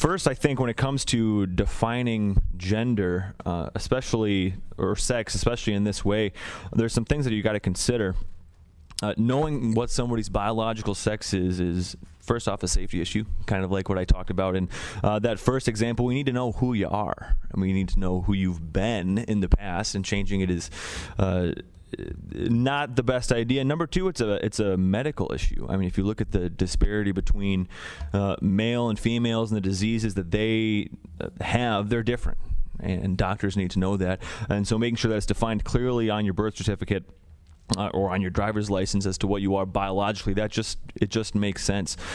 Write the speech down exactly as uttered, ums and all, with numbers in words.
first, I think when it comes to defining gender, uh, especially, or sex, especially in this way, there's some things that you got to consider. Uh, knowing what somebody's biological sex is is first off a safety issue, kind of like what I talked about in uh, that first example. We need to know who you are, and we need to know who you've been in the past, and changing it is uh, not the best idea. Number two, it's a it's a medical issue. I mean, if you look at the disparity between uh, male and females and the diseases that they have, they're different, and doctors need to know that. And so making sure that it's defined clearly on your birth certificate Uh, or on your driver's license as to what you are biologically, that just it just makes sense.